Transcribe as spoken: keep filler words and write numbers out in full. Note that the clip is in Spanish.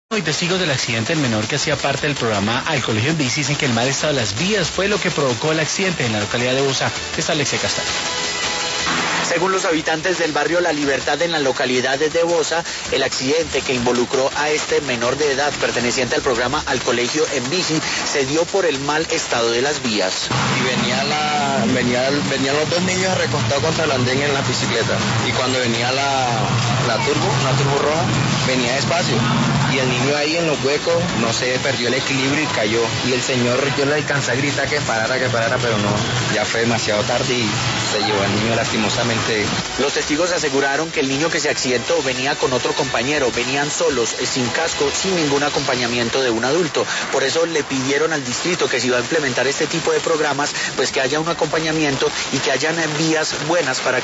Y testigos del accidente del menor que hacía parte del programa Al Colegio en Bici dicen que el mal estado de las vías fue lo que provocó el accidente en la localidad de Bosa. Está Alexia Castaño. Según los habitantes del barrio La Libertad en la localidad de Bosa, el accidente que involucró a este menor de edad perteneciente al programa Al Colegio en Bici se dio por el mal estado de las vías. Y venía la, venía, venían los dos niños recostados contra el andén en la bicicleta. Y cuando venía la, la turbo, una turbo roja, venía despacio. Y el niño ahí en los huecos, no sé, perdió el equilibrio y cayó. Y el señor, yo le alcancé a gritar que parara, que parara, pero no, ya fue demasiado tarde y se llevó al niño lastimosamente. Los testigos aseguraron que el niño que se accidentó venía con otro compañero, venían solos, sin casco, sin ningún acompañamiento de un adulto. Por eso le pidieron al distrito que si va a implementar este tipo de programas, pues que haya un acompañamiento y que hayan vías buenas para